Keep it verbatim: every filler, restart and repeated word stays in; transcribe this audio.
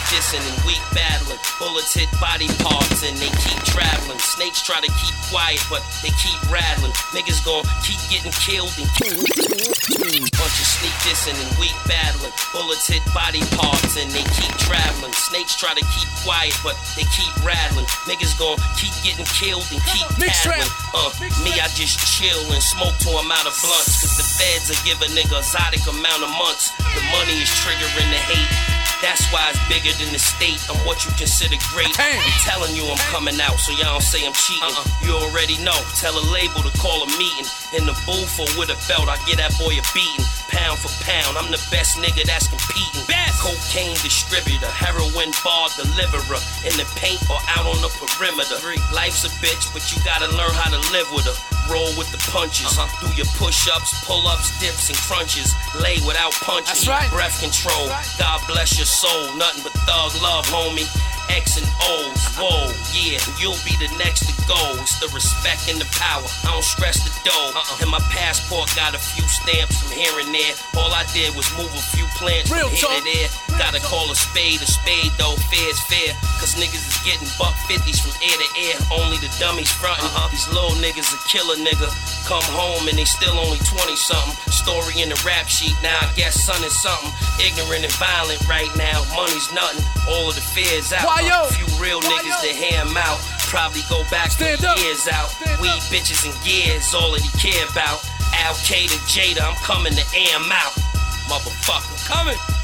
dissing and weak battling. Bullets hit body parts and they keep traveling. Snakes try to keep quiet, but they keep rattling. Niggas gon' keep getting killed and bunch of sneak dissing and weak battling. Bullets hit body parts and they keep traveling. Snakes try to keep quiet, but they keep rattling. Niggas gon' keep getting killed and keep tattling. Uh, me, I just chill and smoke till I'm out of blunts. Cause the feds will give a nigga exotic amount of months. The money is triggering the hate. That's why it's bigger than the state. I'm what you consider great. I'm telling you I'm coming out, so y'all don't say I'm cheating. Uh-uh. You already know. Tell a label to call a meeting. In the booth or with a belt, I get that boy a beating. Pound for pound, I'm the best nigga that's competing. Best. Cocaine distributor, heroin bar deliverer. In the paint or out on the perimeter. Life's a bitch, but you gotta learn how to live with her. Roll with the punches. Uh-huh. Do your push-ups, pull-ups, dips, and crunches. Lay without punching. That's right. Breath control. Right. God bless your soul. Nothing but thug love, homie. X and O's. Whoa, yeah, you'll be the next to go. It's the respect and the power. I don't stress the dough. Uh-uh. And my passport got a few stamps from here and there. All I did was move a few plants Real from here talk. to there. Real Gotta talk. call a spade a spade though. Fair is fair. Cause niggas is getting buck fifties from ear to ear. Only the dummies frontin'. Uh-huh. These little niggas a killer nigga. Come home and they still only twenty something. Story in the rap sheet. Now I guess son is something. Ignorant and violent right now. Money's nothing. All of the fears out. Why, yo? A few real Why, niggas yo? to hear him out. Probably go back Stand for up. years out. Stand Weed, up. bitches, and gears. All that he care about. Al Qaeda, Jada, I'm coming to air him out. Motherfucker. Coming.